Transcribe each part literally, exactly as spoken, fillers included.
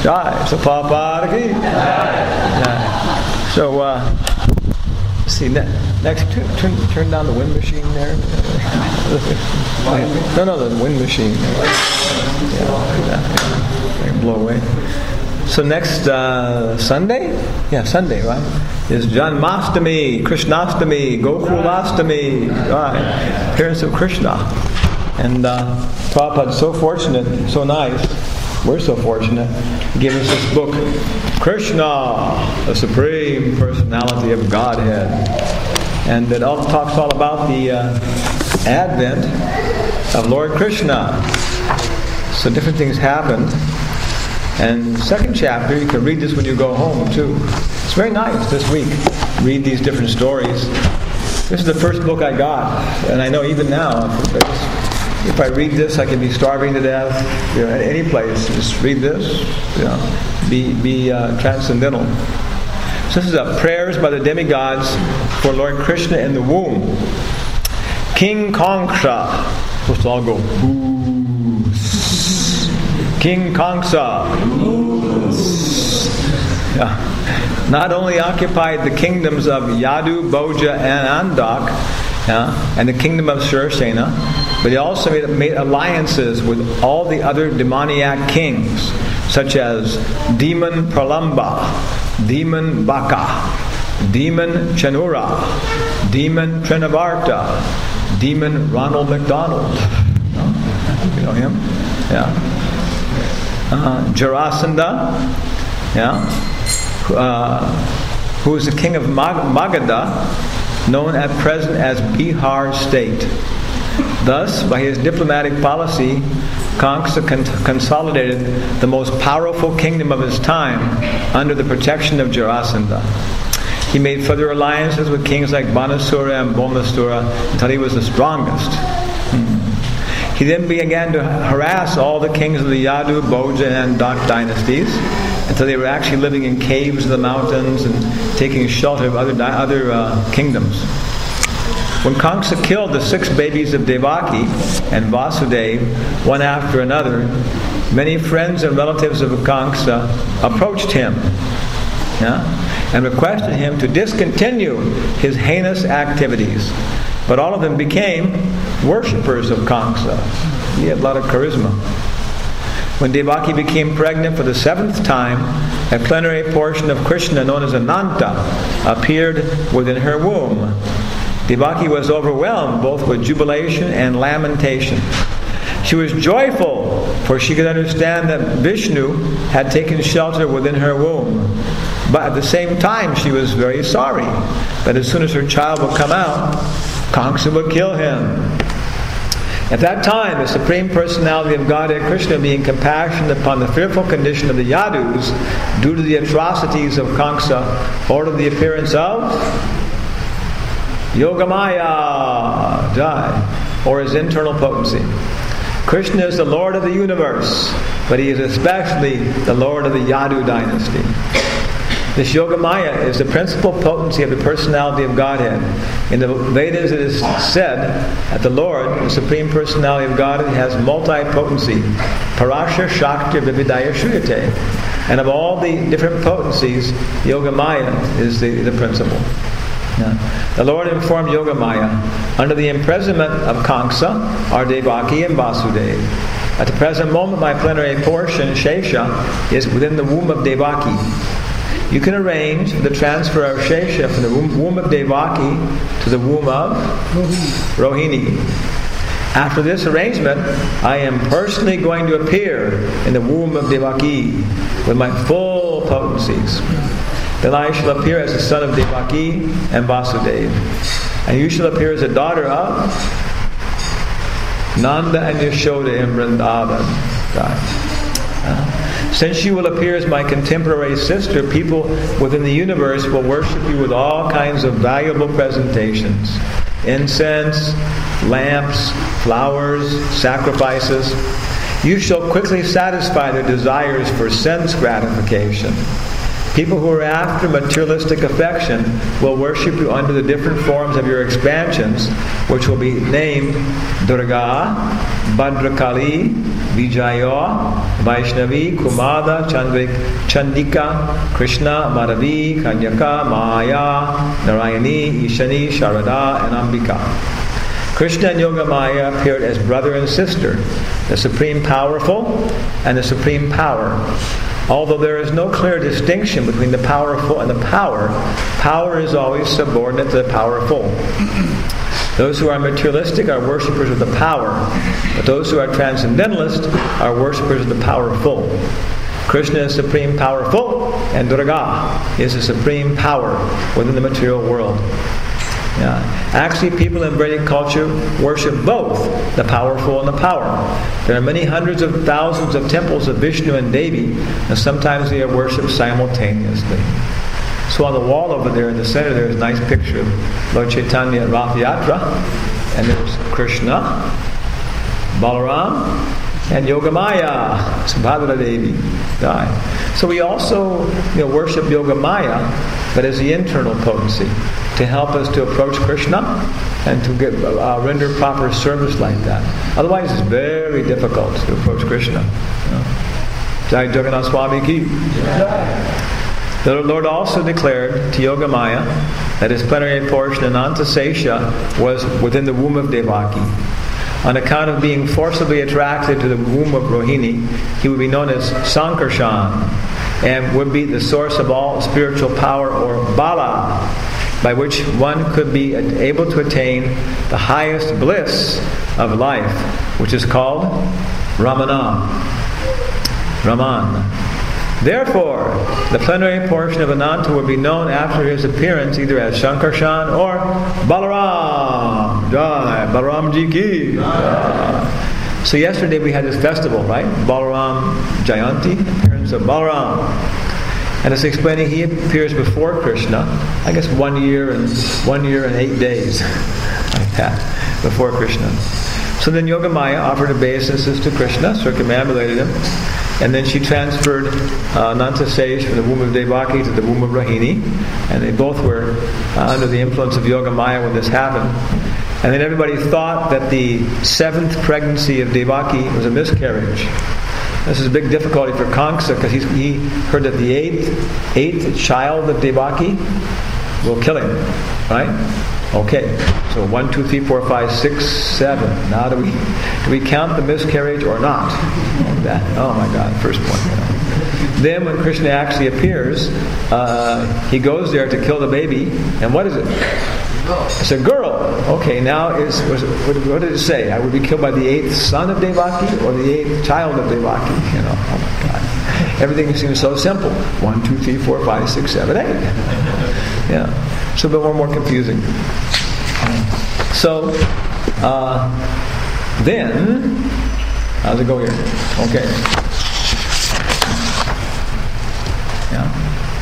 Jai. So Prabhupada ki Jai. So uh, let's see. Ne- next, turn, turn turn down the wind machine there. no, no, the wind machine. Yeah, yeah. Blow away. So next uh, Sunday, yeah, Sunday, right? Is Janmashtami, Krishnastami, Gokulastami, right? Appearance of Krishna. And uh, Prabhupada's so fortunate, so nice, we're so fortunate, he gave us this book, Krishna, the Supreme Personality of Godhead. And it all talks all about the uh, advent of Lord Krishna. So different things happened. And the second chapter, you can read this when you go home too. It's very nice this week. Read these different stories. This is the first book I got, and I know even now, if I read this, I can be starving to death. You know, at any place, just read this. You know, be be uh, transcendental. So this is a prayers by the demigods for Lord Krishna in the womb. King Kongsa. Supposed to all go boo. King Kangsa yeah. not only occupied the kingdoms of Yadu, Bhoja, and Andak, yeah, and the kingdom of Sursena, but he also made, made alliances with all the other demoniac kings, such as Demon Pralamba, Demon Baka, Demon Chanura, Demon Trinavarta, Demon Ronald McDonald. You know him? Yeah. Uh, Jarasandha, yeah, uh, who is the king of Mag- Magadha, known at present as Bihar state. Thus, by his diplomatic policy, Kangsa con- consolidated the most powerful kingdom of his time under the protection of Jarasandha. He made further alliances with kings like Banasura and Bomasura until he was the strongest. Hmm. He then began to harass all the kings of the Yadu, Bhoja, and Dak dynasties until they were actually living in caves in the mountains and taking shelter of other di- other uh, kingdoms. When Kangsa killed the six babies of Devaki and Vasudeva, one after another, many friends and relatives of Kangsa approached him, yeah, and requested him to discontinue his heinous activities. But all of them became worshippers of Kangsa. He had a lot of charisma. When Devaki became pregnant for the seventh time, a plenary portion of Krishna known as Ananta appeared within her womb. Devaki was overwhelmed both with jubilation and lamentation. She was joyful, for she could understand that Vishnu had taken shelter within her womb. But at the same time, she was very sorry that as soon as her child would come out, Kangsa would kill him. At that time, the Supreme Personality of Godhead Krishna, being compassionate upon the fearful condition of the Yadus due to the atrocities of Kangsa, ordered the appearance of Yogamaya, Jai, or his internal potency. Krishna is the Lord of the universe, but he is especially the Lord of the Yadu dynasty. This Yogamaya is the principal potency of the personality of Godhead. In the Vedas it is said that the Lord, the Supreme Personality of Godhead, has multi-potency. Parasha Shakti Vividaya Shriyate. And of all the different potencies, Yogamaya is the, the principal. Yeah. The Lord informed Yogamaya, under the imprisonment of Kangsa are Devaki and Vasudeva. At the present moment, my plenary portion, Shesha, is within the womb of Devaki. You can arrange the transfer of Shesha from the womb, womb of Devaki to the womb of Rohini. After this arrangement, I am personally going to appear in the womb of Devaki with my full potencies. Then I shall appear as the son of Devaki and Vasudeva. And you shall appear as a daughter of Nanda and Yashoda in Vrindavan. Uh, since you will appear as my contemporary sister, people within the universe will worship you with all kinds of valuable presentations. Incense, lamps, flowers, sacrifices. You shall quickly satisfy their desires for sense gratification. People who are after materialistic affection will worship you under the different forms of your expansions, which will be named Durga, Bhadrakali, Vijaya, Vaishnavi, Kumada, Chandrik, Chandika, Krishna, Madhavi, Kanyaka, Maya, Narayani, Ishani, Sharada, and Ambika. Krishna and Yogamaya appeared as brother and sister, the Supreme Powerful and the Supreme Power. Although there is no clear distinction between the powerful and the power, power is always subordinate to the powerful. Those who are materialistic are worshippers of the power, but those who are transcendentalists are worshippers of the powerful. Krishna is supreme powerful, and Durga is the supreme power within the material world. Yeah. Actually, people in Vedic culture worship both the powerful and the power. There are many hundreds of thousands of temples of Vishnu and Devi, and sometimes they are worshipped simultaneously. So on the wall over there in the center, there is a nice picture of Lord Chaitanya at Rath Yatra, and there's Krishna, Balaram, and Yogamaya, Subhadra Devi. So we also, you know, worship Yogamaya, but as the internal potency, to help us to approach Krishna and to get, uh, render proper service like that. Otherwise, it's very difficult to approach Krishna. You know. Jai Jagannath Swami ki. The Lord also declared to Yogamaya that his plenary portion Anantasesha was within the womb of Devaki. On account of being forcibly attracted to the womb of Rohini, he would be known as Sankarshan and would be the source of all spiritual power, or Bala, by which one could be able to attain the highest bliss of life, which is called Ramana. Raman. Therefore, the plenary portion of Ananta would be known after his appearance either as Shankarshan or Balaram. Jai, Balaram Ji ki. Jai. So yesterday we had this festival, right? Balaram Jayanti, appearance of Balaram. And it's explaining he appears before Krishna, I guess one year and one year and eight days, like that, before Krishna. So then Yogamaya offered obeisances to Krishna, circumambulated him, and then she transferred uh, Anantasesh from the womb of Devaki to the womb of Rohini, and they both were uh, under the influence of Yogamaya when this happened. And then everybody thought that the seventh pregnancy of Devaki was a miscarriage. This is a big difficulty for Kamsa because he heard that the eighth, eighth child of Devaki will kill him. Right? Okay. So one, two, three, four, five, six, seven. Now do we do we count the miscarriage or not? That. Oh my God! First point. You know. Then when Krishna actually appears, uh, he goes there to kill the baby, and what is it? It's a girl. Okay, now is was it, what, what did it say? I would be killed by the eighth son of Devaki or the eighth child of Devaki. You know, oh my God. Everything seems so simple. One, two, three, four, five, six, seven, eight. Yeah. So a bit more, more confusing. So uh, then, how's it go here? Okay. Yeah.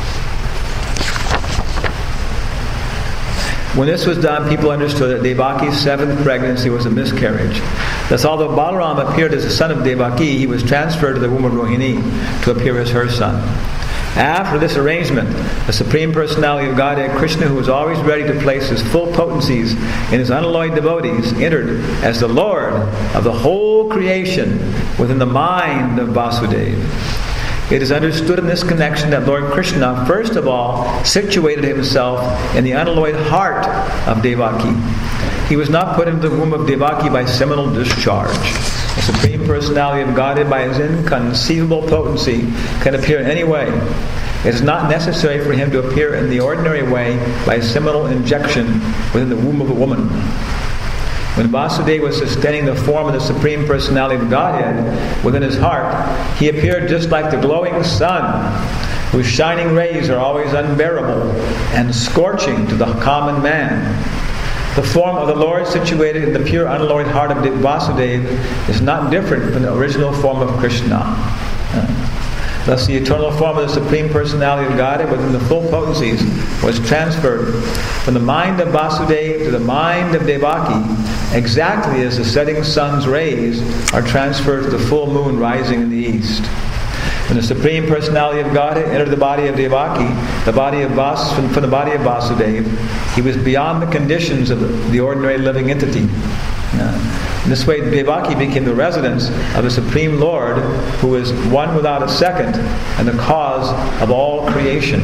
When this was done, people understood that Devaki's seventh pregnancy was a miscarriage. Thus, although Balaram appeared as the son of Devaki, he was transferred to the womb of Rohini to appear as her son. After this arrangement, the Supreme Personality of Godhead, Krishna, who was always ready to place his full potencies in his unalloyed devotees, entered as the Lord of the whole creation within the mind of Vasudeva. It is understood in this connection that Lord Krishna, first of all, situated himself in the unalloyed heart of Devaki. He was not put into the womb of Devaki by seminal discharge. The Supreme Personality of Godhead, by his inconceivable potency, can appear in any way. It is not necessary for him to appear in the ordinary way by seminal injection within the womb of a woman. When Vasudeva was sustaining the form of the Supreme Personality of Godhead within his heart, he appeared just like the glowing sun, whose shining rays are always unbearable and scorching to the common man. The form of the Lord situated in the pure unalloyed heart of Vasudeva is not different from the original form of Krishna. Thus the eternal form of the Supreme Personality of Godhead within the full potencies was transferred from the mind of Vasudeva to the mind of Devaki, exactly as the setting sun's rays are transferred to the full moon rising in the east. When the Supreme Personality of Godhead entered the body of Devaki, the body of Vas, from, from the body of Vasudeva, he was beyond the conditions of the, the ordinary living entity. Uh, In this way, Devaki became the residence of the Supreme Lord, who is one without a second and the cause of all creation.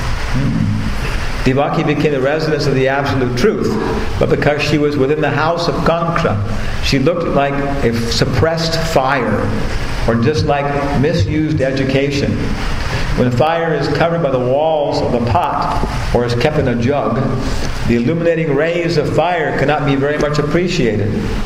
Hmm. Devaki became the residence of the Absolute Truth, but because she was within the house of Kamsa, she looked like a suppressed fire, or just like misused education. When fire is covered by the walls of a pot, or is kept in a jug, the illuminating rays of fire cannot be very much appreciated.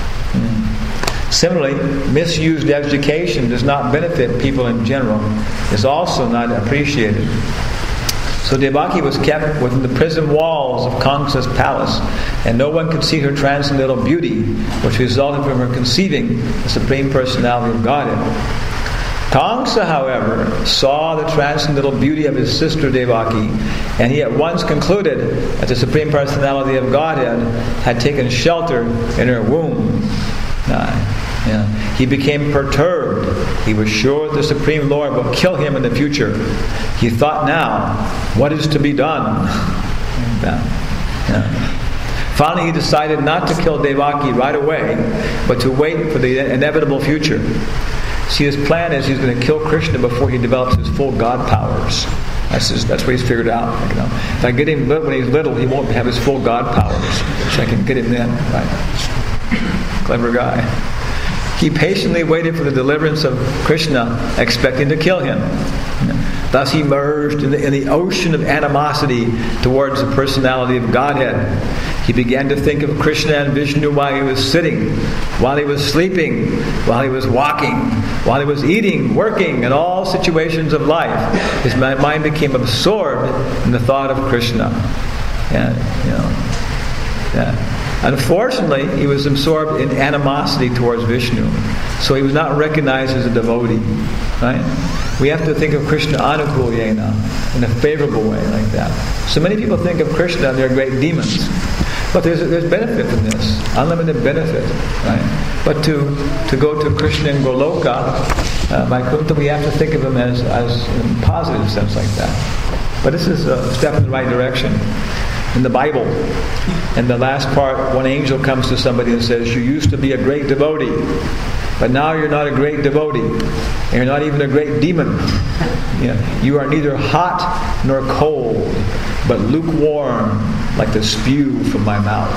Mm. Similarly, misused education does not benefit people in general. It's also not appreciated. So Devaki was kept within the prison walls of Kamsa's palace, and no one could see her transcendental beauty, which resulted from her conceiving the Supreme Personality of Godhead. Kamsa, however, saw the transcendental beauty of his sister Devaki, and he at once concluded that the Supreme Personality of Godhead had taken shelter in her womb. Uh, yeah. He became perturbed. He was sure the Supreme Lord would kill him in the future. He thought now, what is to be done? Yeah. Yeah. Finally, he decided not to kill Devaki right away, but to wait for the inevitable future. See, his plan is he's going to kill Krishna before he develops his full God powers. That's his, that's what he's figured out. You know, if I get him when he's little, he won't have his full God powers. So I can get him then. Right? Clever guy. He patiently waited for the deliverance of Krishna, expecting to kill him. Thus he merged in the, in the ocean of animosity towards the personality of Godhead. He began to think of Krishna and Vishnu while he was sitting, while he was sleeping, while he was walking, while he was eating, working, in all situations of life. His mind became absorbed in the thought of Krishna. And, you know, yeah. Unfortunately, he was absorbed in animosity towards Vishnu, so he was not recognized as a devotee. Right? We have to think of Krishna anukulyena, in a favorable way, like that. So many people think of Krishna and they're great demons. But there's there's benefit from this, unlimited benefit, right? But to to go to Krishna in Goloka, uh, Vaikuntha, we have to think of him as as in a positive sense like that. But this is a step in the right direction. In the Bible, in the last part, one angel comes to somebody and says, "You used to be a great devotee, but now you're not a great devotee, and you're not even a great demon. You know, you are neither hot nor cold, but lukewarm, like the spew from my mouth."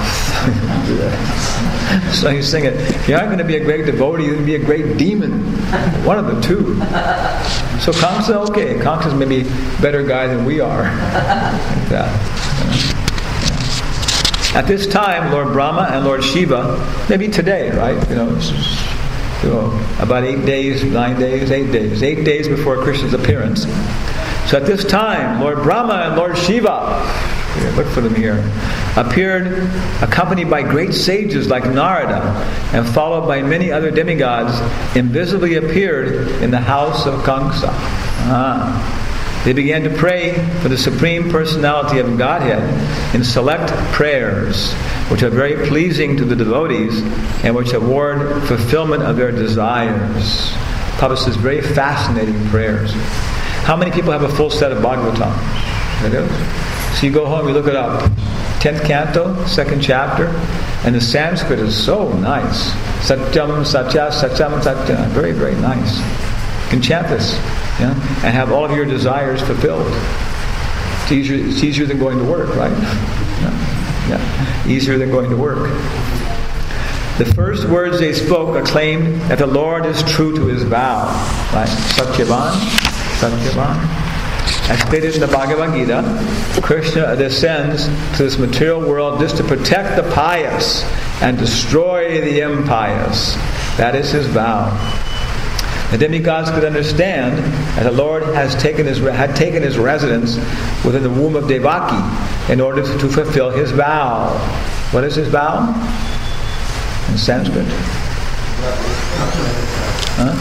So he's saying, if you aren't going to be a great devotee, you're going to be a great demon. One of the two. So Kamsa, okay, Kamsa's maybe a better guy than we are. Like that. At this time, Lord Brahma and Lord Shiva, maybe today, right? You know, you know, about eight days, nine days, eight days, eight days before Krishna's appearance. So at this time, Lord Brahma and Lord Shiva, look for them here, appeared accompanied by great sages like Narada, and followed by many other demigods, invisibly appeared in the house of Kamsa. Ah. They began to pray for the Supreme Personality of Godhead in select prayers, which are very pleasing to the devotees and which award fulfillment of their desires. Prabhupada says very fascinating prayers. How many people have a full set of Bhagavatam? So you go home, you look it up. tenth canto, second chapter, and the Sanskrit is so nice. Satyam, Satya, Satyam, Satya. Very, very nice. You can chant this, yeah, and have all of your desires fulfilled. It's easier, it's easier than going to work, right? Yeah. Yeah. Easier than going to work. The first words they spoke acclaimed that the Lord is true to his vow. Right? Satyavan, Satyavan. As stated in the Bhagavad Gita, Krishna descends to this material world just to protect the pious and destroy the impious. That is his vow. The demigods could understand that the Lord has taken his, had taken his residence within the womb of Devaki in order to, to fulfill his vow. What is his vow? In Sanskrit? Huh?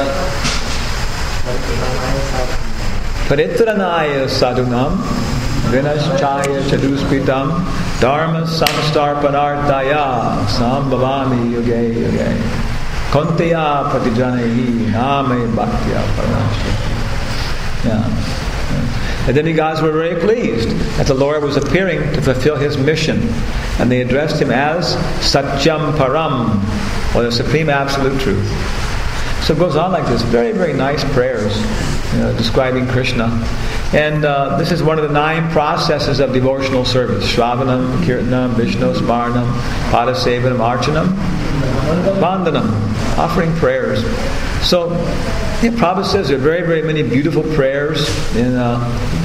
Paritranaya sadunam vinaschaya chaduspitam dharma samstarpanartaya sambhavami yuge yuge konteya patijanehi name bhaktya paranashya. Yeah. The demigods were very pleased that the Lord was appearing to fulfill his mission, and they addressed him as Satyam Param, or the supreme absolute truth. So it goes on like this. Very, very nice prayers, you know, describing Krishna. And uh, this is one of the nine processes of devotional service. Shravanam, Kirtanam, Vishnu, Smaranam, Padasevanam, Archanam, Vandanam, offering prayers. So, yeah, Prabhupada says there are very, very many beautiful prayers in uh,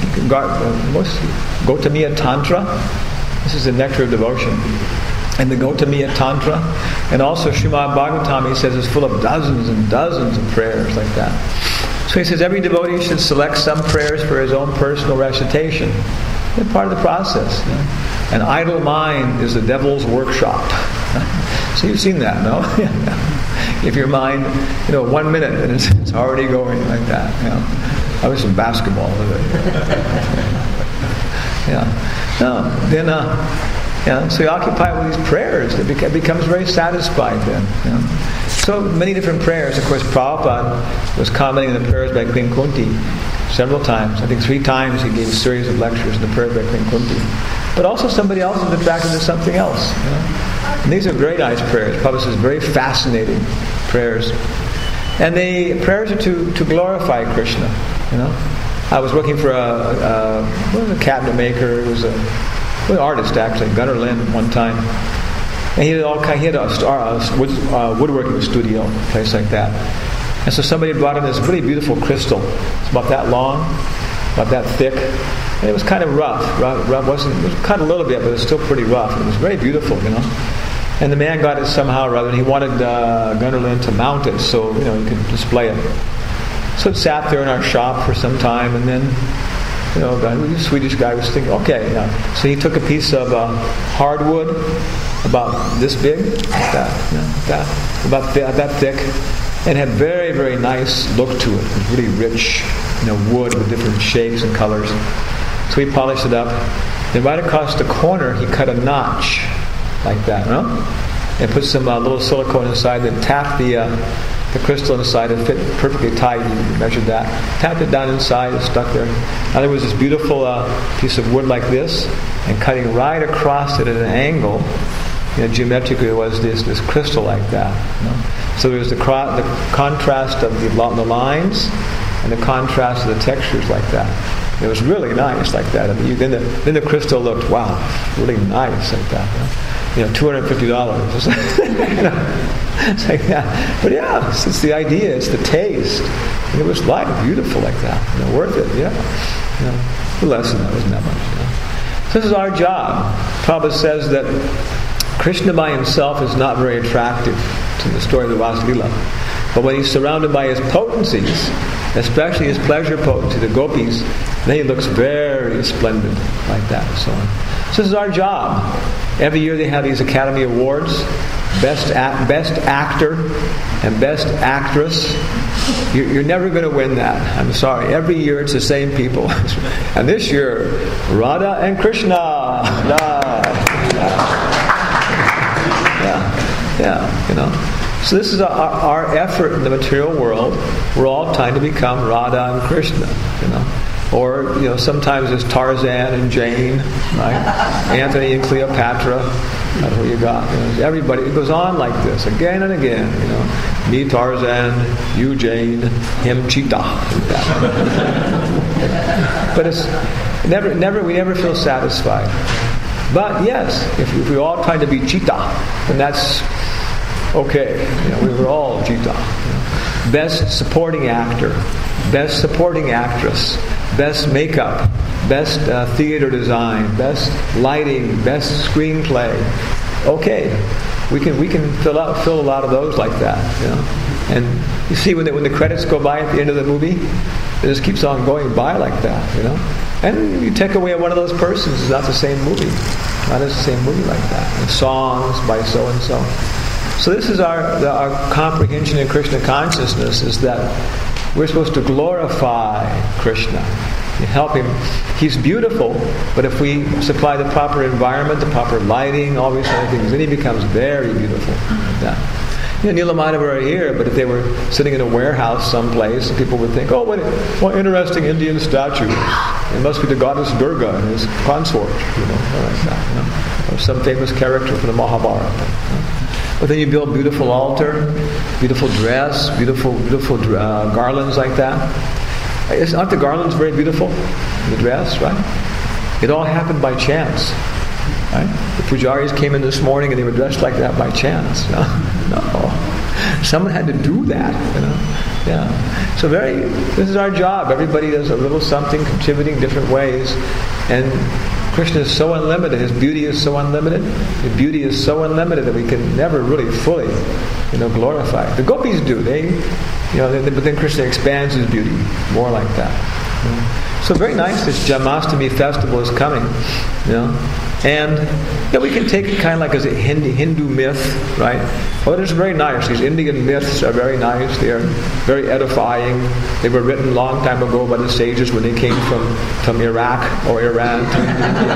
Gautamiya Tantra. This is the nectar of devotion. And the Gautamiya Tantra. And also Srimad Bhagavatam, he says, is full of dozens and dozens of prayers like that. So he says every devotee should select some prayers for his own personal recitation. They're part of the process. You know? An idle mind is the devil's workshop. So you've seen that, no? If your mind, you know, one minute and it's, it's already going like that. You know? I was in basketball with it. Yeah. No. Then, uh, yeah. So you occupy with these prayers. It beca- becomes very satisfied then. You know? So many different prayers. Of course, Prabhupada was commenting on the prayers by Queen Kunti several times. I think three times he gave a series of lectures on the prayers by Queen Kunti. But also somebody else is attracted to something else. You know? And these are very nice prayers. Prabhupada says very fascinating prayers. And the prayers are to, to glorify Krishna. You know, I was working for a, a, a cabinet maker. It was a, an artist actually, Gunnar Lin, one time. And he had all kind. He had a, a wood, uh, woodworking studio, a place like that. And so somebody brought in this really beautiful crystal. It's about that long, about that thick, and it was kind of rough. rough, rough wasn't it was cut a little bit, but it was still pretty rough. It was very beautiful, you know. And the man got it somehow or other, and he wanted uh, Gunnar Lin to mount it so you know he could display it. So it sat there in our shop for some time, and then you know the Swedish guy was thinking, okay, yeah. So he took a piece of uh, hardwood about this big, like that, you know, that, about th- that thick, and had very, very nice look to it. It was really rich, you know, wood with different shapes and colors. So he polished it up. Then right across the corner, he cut a notch like that, you know, and put some uh, little silicone inside. Then tapped the uh, the crystal inside. It fit perfectly tight. He measured that. Tapped it down inside. It stuck there. Now there was this beautiful uh, piece of wood like this, and cutting right across it at an angle. You know, geometrically, it was this this crystal like that. You know? So there was the, cro- the contrast of the, the lines and the contrast of the textures like that. It was really nice like that. And you, then, the, then the crystal looked, wow, really nice like that. You know, two hundred fifty dollars. you know, it's like that. But yeah, it's, it's the idea, it's the taste. And it was like beautiful like that. You know, worth it, yeah. You know, the lesson, that wasn't that much. You know. So this is our job. Prabhupada says that Krishna by himself is not very attractive to the story of the Rasa Lila. But when he's surrounded by his potencies, especially his pleasure potency, the gopis, then he looks very splendid like that and so on. So this is our job. Every year they have these Academy Awards, Best act, Best Actor and Best Actress. You're, you're never going to win that. I'm sorry. Every year it's the same people. And this year, Radha and Krishna. Yeah, yeah, you know. So this is our, our effort in the material world. We're all trying to become Radha and Krishna, you know. Or, you know, sometimes it's Tarzan and Jane, right? Anthony and Cleopatra. That's what you got. You know, everybody, it goes on like this, again and again, you know. Me Tarzan, you Jane, him Cheetah. But it's never, never, we never feel satisfied. But yes, if, if we're all trying to be Cheetah, then that's okay. You know, we were all Cheetah. You know. Best supporting actor, best supporting actress, best makeup, best uh, theater design, best lighting, best screenplay. Okay, we can we can fill out fill a lot of those like that. You know, and you see when the, when the credits go by at the end of the movie, it just keeps on going by like that. You know. And you take away one of those persons, it's not the same movie. Not the same movie like that. And songs by so-and-so. So this is our, the, our comprehension in Krishna consciousness, is that we're supposed to glorify Krishna. You help him. He's beautiful, but if we supply the proper environment, the proper lighting, all these other things, then he becomes very beautiful. Like that. You know, Nila Madhava are here, but if they were sitting in a warehouse someplace, people would think, oh, what, what interesting Indian statue. It must be the goddess Durga and his consort, you know, like that, you know, or some famous character from the Mahabharata. You know. But then you build beautiful altar, beautiful dress, beautiful, beautiful uh, garlands like that. Is, aren't the garlands very beautiful? The dress, right? It all happened by chance, right? The pujaris came in this morning and they were dressed like that by chance. No, no. Someone had to do that, you know. Yeah. So very. This is our job. Everybody does a little something, contributing different ways, and Krishna is so unlimited. His beauty is so unlimited. His beauty is so unlimited that we can never really fully, you know, glorify it. The gopis do. They, you know, they, but then Krishna expands his beauty more like that. You know. So very nice. This Janmashtami festival is coming, you know, and yeah, we can take it kind of like as a Hindu, Hindu myth, right? Well, it's very nice. These Indian myths are very nice. They are very edifying. They were written a long time ago by the sages when they came from, from Iraq or Iran to India.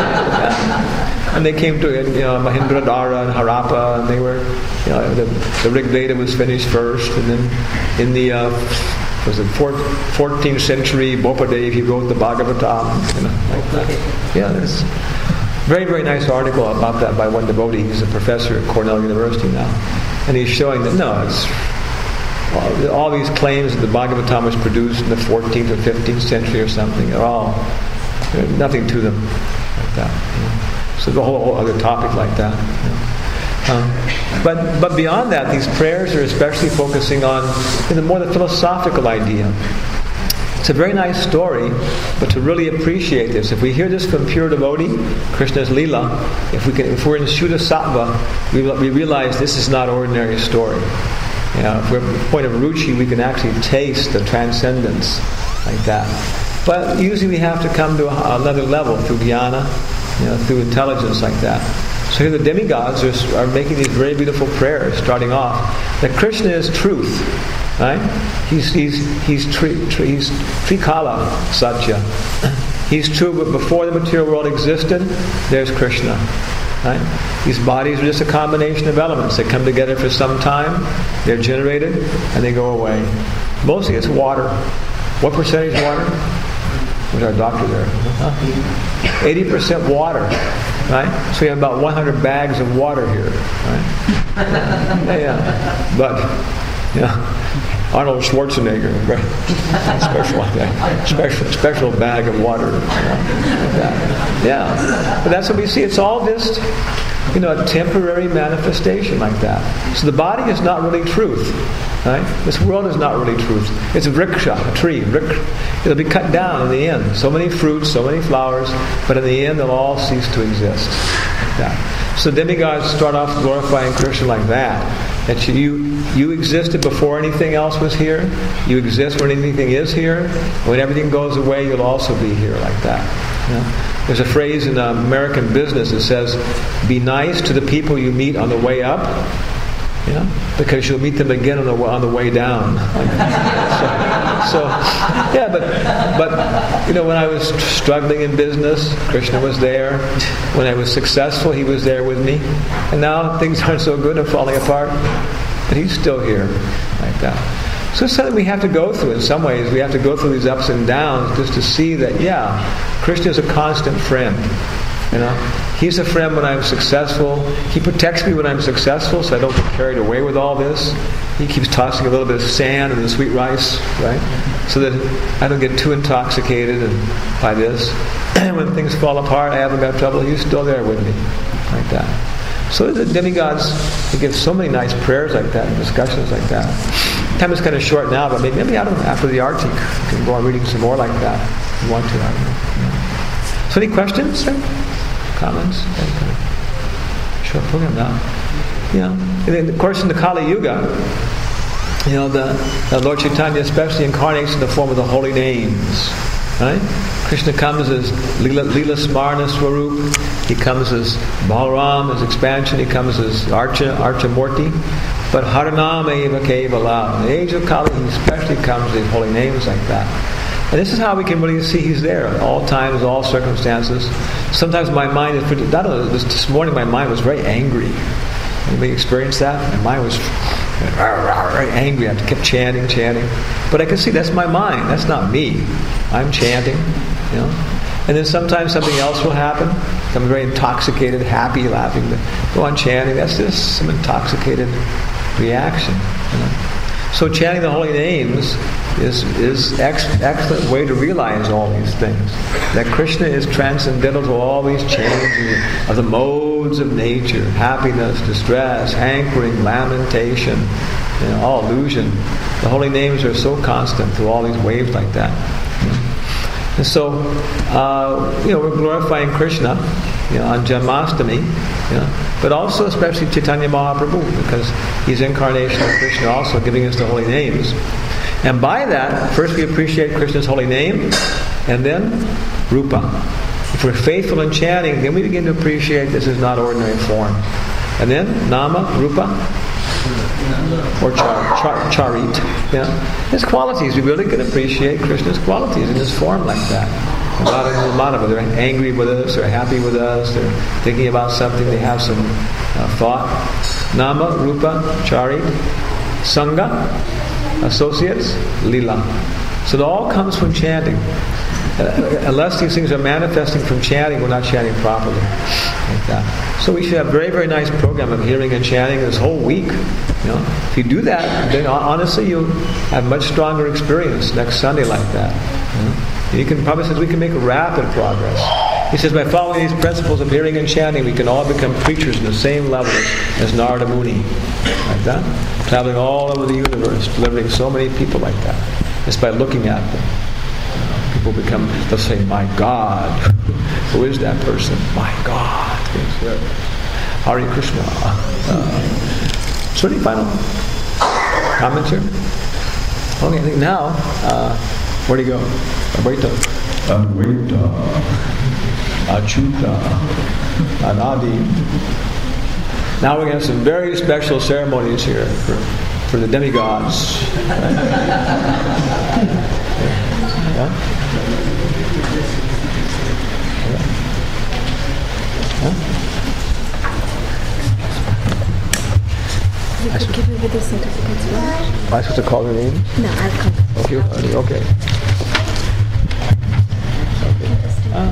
Yeah. And they came to, you know, Mahendradara and Harappa, and they were, you know, the, the Rig Veda was finished first, and then in the uh, was it fourteenth century, Bopadev, he wrote the Bhagavatam, you know, like that. Yeah, there's a very, very nice article about that by one devotee. He's a professor at Cornell University now. And he's showing that, no, it's all, all these claims that the Bhagavatam was produced in the fourteenth or fifteenth century or something, are all, there's nothing to them like that. You know. So the whole, whole other topic like that. You know. Um, but but beyond that, these prayers are especially focusing on, you know, more the philosophical idea. It's a very nice story, but to really appreciate this, if we hear this from pure devotee, Krishna's Leela, if we can, if we're in Shuddha Sattva, we, we realize this is not ordinary story. You know, if we're at the point of ruchi, we can actually taste the transcendence like that. But usually we have to come to another level through jnana, you know, through intelligence like that. So here the demigods are, are making these very beautiful prayers, starting off that Krishna is truth, right? He's he's he's tri, tri, he's Trikala Satya. He's true, but before the material world existed, there's Krishna, right? These bodies are just a combination of elements. They come together for some time, they're generated, and they go away. Mostly it's water. What percentage water? There's our doctor there. Huh? eighty percent water. Right? So we have about one hundred bags of water here. Right? yeah, yeah. But, yeah, Arnold Schwarzenegger, right? special, yeah. special, special bag of water. You know, like that. Yeah. But that's what we see. It's all just, you know, a temporary manifestation like that. So the body is not really truth. Right? This world is not really truth. It's a vriksha, a tree. It'll be cut down in the end. So many fruits, so many flowers, but in the end they'll all cease to exist. Like that. So demigods start off glorifying Krishna like that. That you you existed before anything else was here. You exist when anything is here. When everything goes away, you'll also be here like that. You know? There's a phrase in uh, American business that says, "Be nice to the people you meet on the way up." You know, because you'll meet them again on the on the way down. so, so, yeah, but but you know, when I was struggling in business, Krishna was there. When I was successful, he was there with me. And now things aren't so good and falling apart, but he's still here, like that. So it's something we have to go through. In some ways, we have to go through these ups and downs just to see that, yeah, Krishna is a constant friend. You know, he's a friend when I'm successful. He protects me when I'm successful, so I don't get carried away with all this. He keeps tossing a little bit of sand in the sweet rice, right? So that I don't get too intoxicated and by this. When things fall apart, I haven't got trouble. He's still there with me, like that. So the demigods, they give so many nice prayers like that and discussions like that. Time is kind of short now, but maybe, maybe I don't know, after the artik, you can go on reading some more like that if you want to. I don't know. So any questions? Right? Comments? Short program now. You know, and then of course in the Kali Yuga, you know, the, the Lord Chaitanya especially incarnates in the form of the holy names. Right? Krishna comes as Lila, Lila Smarna Swarup. He comes as Balaram, as expansion. He comes as Archa, Archamurti. But Haranam Eva Kevala. In the age of Kali, he especially comes with holy names like that. And this is how we can really see he's there at all times, all circumstances. Sometimes my mind is pretty, I don't know, this, this morning my mind was very angry. Anybody experienced that? My mind was very angry. I kept chanting, chanting. But I could see that's my mind. That's not me. I'm chanting, you know. And then sometimes something else will happen. I'm very intoxicated, happy, laughing. Go on chanting. That's just some intoxicated reaction. You know? So chanting the holy names is is ex- excellent way to realize all these things. That Krishna is transcendental to all these changes of the modes of nature: happiness, distress, hankering, lamentation, you know, all illusion. The holy names are so constant through all these waves like that. You know? And so, uh, you know, we're glorifying Krishna, you know, on Janmashtami, you know, but also especially Chaitanya Mahaprabhu, because he's incarnation of Krishna, also giving us the holy names. And by that, first we appreciate Krishna's holy name, and then Rupa. If we're faithful in chanting, then we begin to appreciate this is not ordinary form. And then Nama, Rupa, or char, char, Charit. You know, his qualities. We really can appreciate Krishna's qualities in his form like that. Radha, they're angry with us, they're happy with us, they're thinking about something, they have some uh, thought. Nama, Rupa, Charit, Sangha, associates, Lila. So it all comes from chanting. Uh, unless these things are manifesting from chanting, we're not chanting properly. Like that. So we should have a very, very nice program of hearing and chanting this whole week. You know, if you do that, then honestly you'll have much stronger experience next Sunday like that. You know? And you can probably says we can make rapid progress. He says by following these principles of hearing and chanting, we can all become preachers in the same level as Narada Muni, like that, traveling all over the universe, delivering so many people like that, just by looking at them. People become, they'll say, my God. Who is that person? My God. Yes, Hare Krishna. Uh, so any final comments here? Okay, I think now, uh, where do you go? Advaita. Advaita. Achyuta. Anadi. Now we're going to have some very special ceremonies here for, for the demigods. Yeah? You could give me with the certificates, right? Am I supposed to call your name? No, I'll come. Okay, okay. okay. Uh.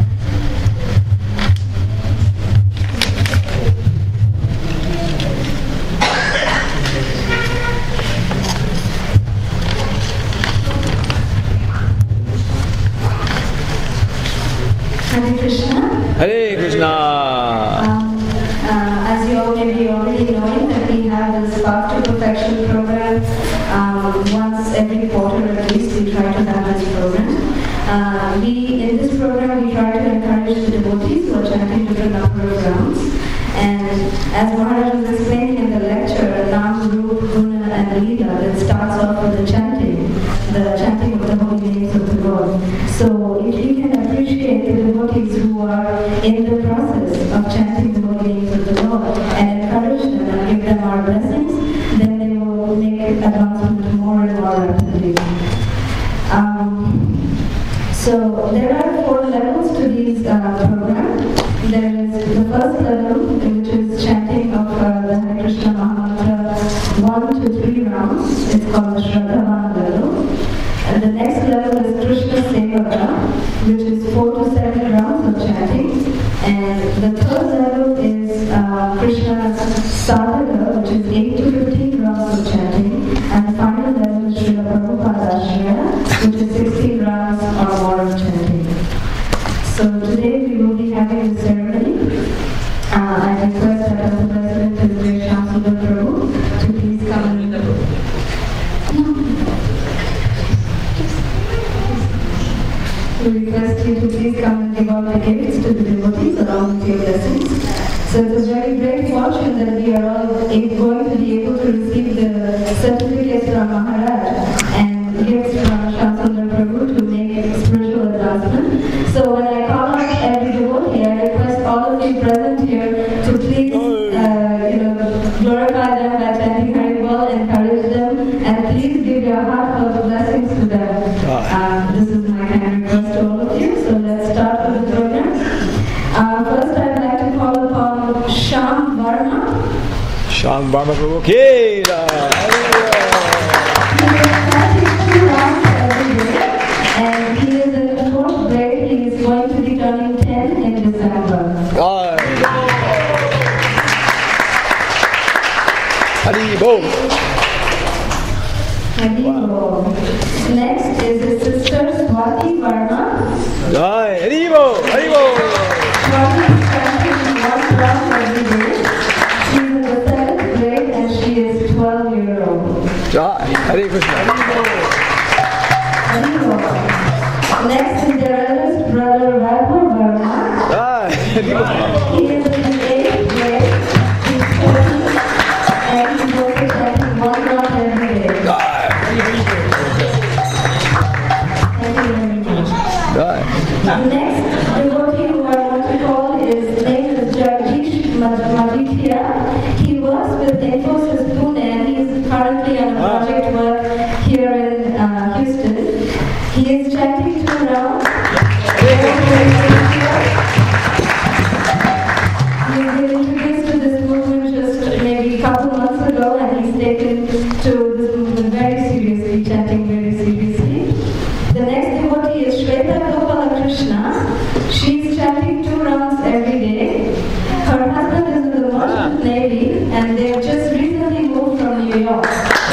Hare Krishna. Hare Krishna. Um, uh, as you all may be already knowing that we have this Path to Perfection program. Um, once every quarter at least we try to have this program. Uh, we in this program we try to encourage the devotees who are chanting different number of rounds. And as Maharaj was explaining in the lecture, Nam, Rup, Guna and Leela, it starts off with the chanting, the chanting of the holy names of the Lord. So if you can appreciate the devotees who are in the process of chanting the holy names of the Lord and encourage them and give them our blessings, then they will make advancement more and more rapidly. Um, so there are four levels to these uh, programs. There is the first level, which is chanting of uh, the Hare Krishna Mahamantra one to three rounds. It's called the Shraddhavan level. And the next level is Krishna Sevaka, which is four to seven rounds of chanting. And the third level is uh, Krishna Sadhaka, which is eight to fifteen rounds of chanting. And the final level is Srila Prabhupada Ashraya, which is sixteen rounds or more of chanting. So today we will be having the ceremony. Uh, I request that the President of the Shamsundar Prabhu to please come in the room. We request you to please come and give all the gifts to the devotees along with your blessings. So it is very great fortune that we are all going to be able to receive the certificates from Maharaj and gifts from Shamsundar Prabhu to make spiritual advancement. So when I call out every devotee, I request all of you present here to please uh, you know, glorify them by chanting Haribol, encourage them, and please give your heartfelt blessings to them. Uh, this is my kind request to all of you. So let's start with the program. Uh, first, I'd like to call upon Shyam Varma. Shyam Varma Prabhu. Okay. And he is in the fourth grade. He is going to be turning ten in December. Jai. Hari Bol. Hari Bol. Next is his sister Swati Varma. Jai. Hari Bol. Hari Bol. Swati is chanting one round every day. She is in the seventh grade and she is twelve years old. Jai. Hare Krishna. Hari Bol. Next is their eldest brother Raghu Varma. Jai. Hari Bol. He is in the eighth grade. He's fourteen and he's also chanting one round every day. Jai. Thank you very much. Jai. Next devotee who I want to call is name is Jagdish Madhitya. He works with Infosys Pune and he is currently on a project work here in uh, Houston. He is chanting two rounds. He's been introduced to this movement just maybe a couple months ago and he's taken to this movement very seriously, chanting very seriously. The next devotee is Shweta Gopala Krishna. She's chanting two rounds every day. Her husband is in the Merchant Navy and they've just recently moved from New York.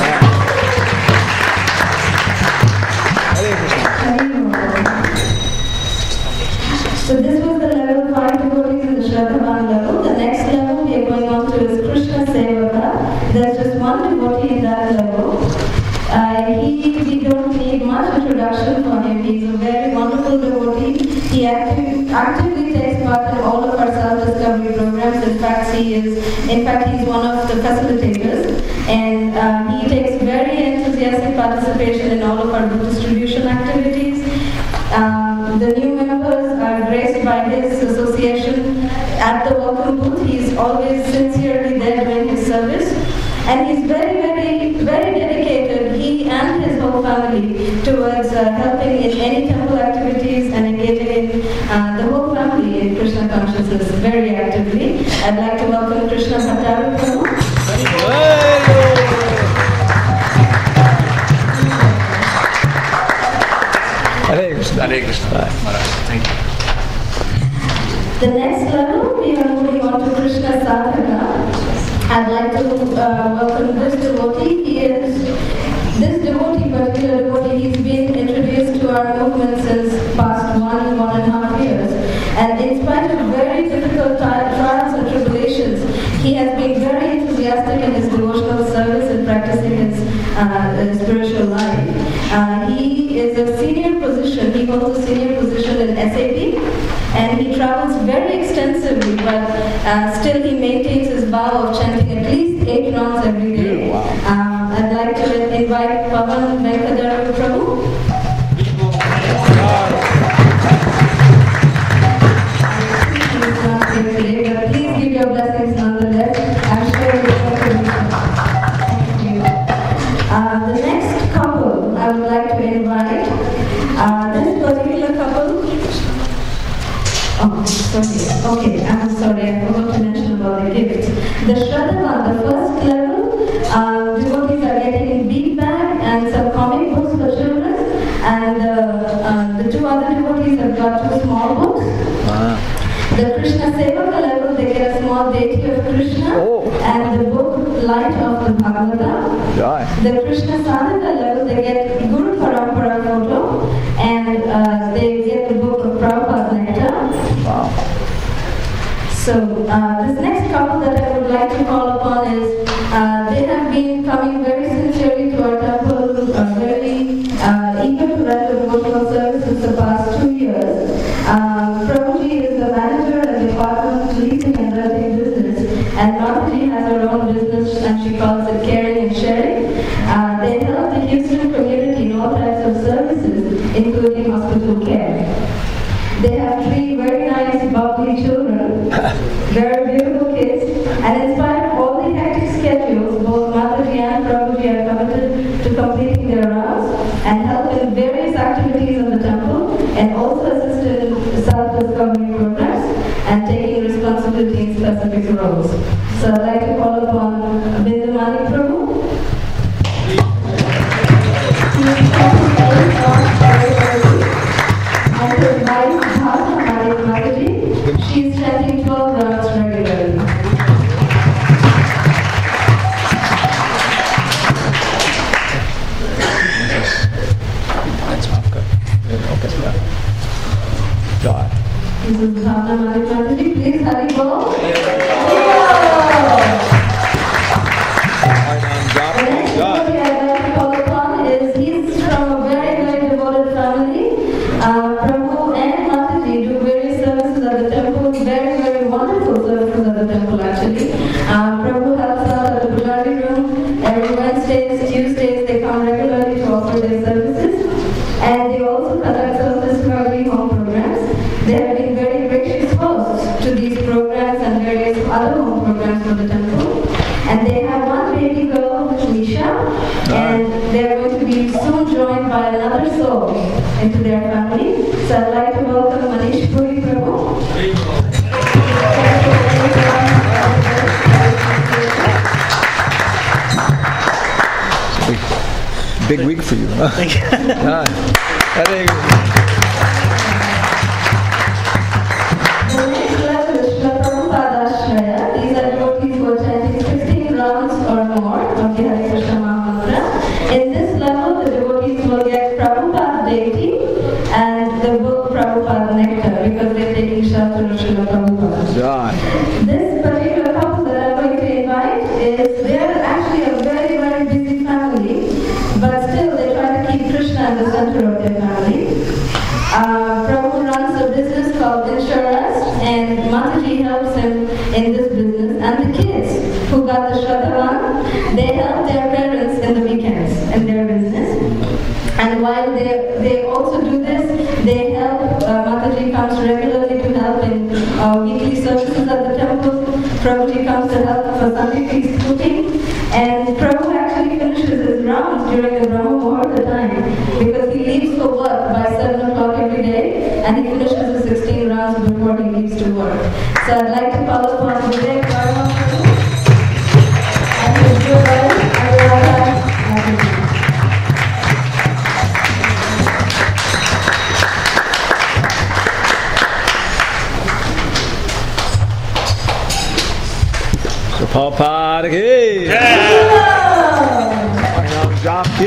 So this was the level five devotees in the Shraddhavan level. The next level we are going on to is Krishna Sevaka. There's just one devotee in that level. Uh, he, we don't need much introduction for him. He's a very wonderful devotee. He active, actively takes part in all of our self-discovery programs. In fact, he is, in fact, he's one of the facilitators, and uh, he takes very enthusiastic participation in all of our book distribution activities. Um, the new members are graced by his association at the welcome booth. He's always sincerely there doing his service. And he's very, very, very dedicated, he and his whole family, towards uh, helping in any temple activities and engaging in uh, the whole family in Krishna consciousness very actively. I'd like to welcome Krishna Bhattacharya Prabhu. Hare Krishna. Hare Krishna. Maharaj. Thank you. The next level, we are moving on to Krishna Sadhaka. I'd like to uh, welcome this devotee. He is, this devotee, particular devotee, he's been introduced to our movement since past one, one and a half years. And in spite of very difficult trials and tribulations, he has been very enthusiastic in his devotional service and practicing his uh, spiritual life. Uh, he is a senior position, he holds a senior position in S A P. And he travels very extensively, but uh, still he maintains his vow of chanting at least eight rounds every day. Wow. Um, I'd like to invite Pavan Venkadaru Prabhu. He's not here today, but please give your blessings nonetheless. I'm sure you're Thank you. Uh, the next couple I would like to invite, uh, this particular couple. Oh, sorry. Okay, I'm sorry. I forgot to mention about the gifts. The Shraddhavan, the first level, uh, devotees are getting bead bag and some comic books for children. And uh, uh, the two other devotees have got two small books. Ah. The Krishna Sevaka level, they get a small deity of Krishna Oh. and the book Light of the Bhagavata. Jai. The Krishna Sadhaka level, they get Guru Parampara photo and uh, they get the book of Prabhupada's nectar. Wow. So uh, this next couple that I would like to call upon is, uh, they have been coming very sincerely to our temple, uh, very uh, eager to render devotional service since the past two years. Um, Prabhuji is the manager at the Department of Leasing and Renting Business, and Mataji has her own business and she calls it Caring and Sharing. Uh, they help the Houston community in all types of services, including hospital care. They have three very nice, bubbly children, very beautiful kids, and in spite of all the hectic schedules, both Mataji and Prabhuji are committed to completing their rounds and help in various activities in the temple, and also assist in self-discovery programs and taking responsibility in specific roles. So I'd like to call upon Bindumani Prabhu. He is very, very, very, and to invite Bhata Marit God. This is Bhavna Mataji. Please, Hari Bol. The next devotee I'd like to call upon is, he's from a very, very devoted family. Uh, Prabhu and Mataji do various services at the temple, very, very wonderful services at the temple actually. Uh, Prabhu helps out at the Pujari room. Every Wednesdays, Tuesdays, they come regularly to offer their services. And they also conduct self-discovery home programs. They have been very gracious hosts to these programs and various other home programs for the temple. And they have one baby girl, Nisha, and they're going to be soon joined by another soul into their family. So I'd like to welcome Manish Puri Prabhu. Big, big week for you, huh? Thank you. Yeah. I think The next level is Srila Prabhupada Ashraya. These are devotees who are chanting sixteen rounds or more of the Hare Krishna Mahamantra. In this level, the devotees will get Prabhupada deity and the book Prabhupada nectar because they're taking shelter of Srila Prabhupada. God. This particular couple that I'm going to invite is, they're actually a very, very busy family, but still they try to keep Krishna at the center of their family. Uh, Prabhu runs a business called Insurance, and Mataji helps him in this business. And the kids who got the Shatavan, they help their parents in the weekends in their business. And while they they also do this, they help, uh, Mataji comes regularly to help in uh, weekly services at the temple. Prabhuji comes to help for Sunday feast cooking. And Prabhu actually finishes his rounds during the Brahma Muhurta time because he leaves for work by seven o'clock every day and he finishes his sixteen rounds before he leaves to work. So I'd like to call upon Vivek Varma and his dear wife, Anuradha Mataji. So Prabhupada ki. Harinam Jap ki.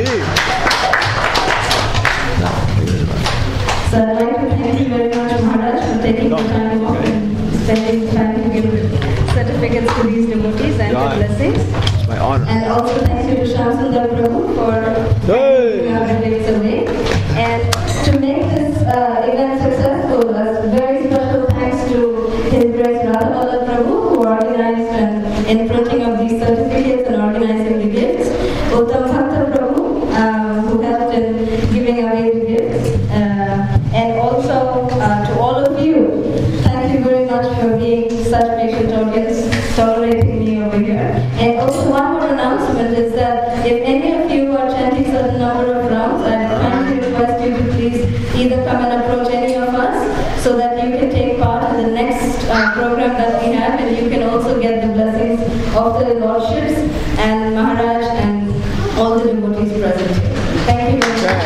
So I'd like to thank you very much, Maharaj, for taking the time off and spending time to give certificates to these devotees and Yeah. the blessings. It's my honor. And also thank you to Shamsundar Prabhu for Hey. giving our dates away. And to make this uh, event successful, a very special thanks to His Grace Radhavallabh Prabhu, who organized and in printing of these certificates and organizing the gifts. Uttam Bhakta Prabhu, uh, who helped in giving away the gifts. Uh, and also uh, to all of you, thank you very much for being such patient audience, tolerating me over here. And also one more announcement is that if any of you are chanting certain number of rounds, I kindly request you to please either come and approach any of us so that you can take part in the next uh, program that we have, and you can also get the blessings of the Lordships and Maharaj and all the devotees present here. Thank you very much.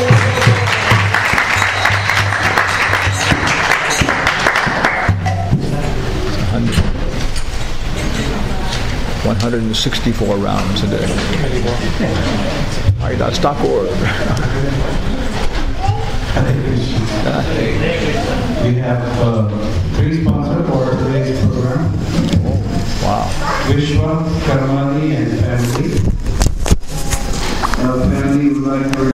one hundred sixty-four rounds a day. Haridas Thakur. We have uh, three sponsors for today's program. Wow. Vishwa, Karmani, and family. Uh, family would like to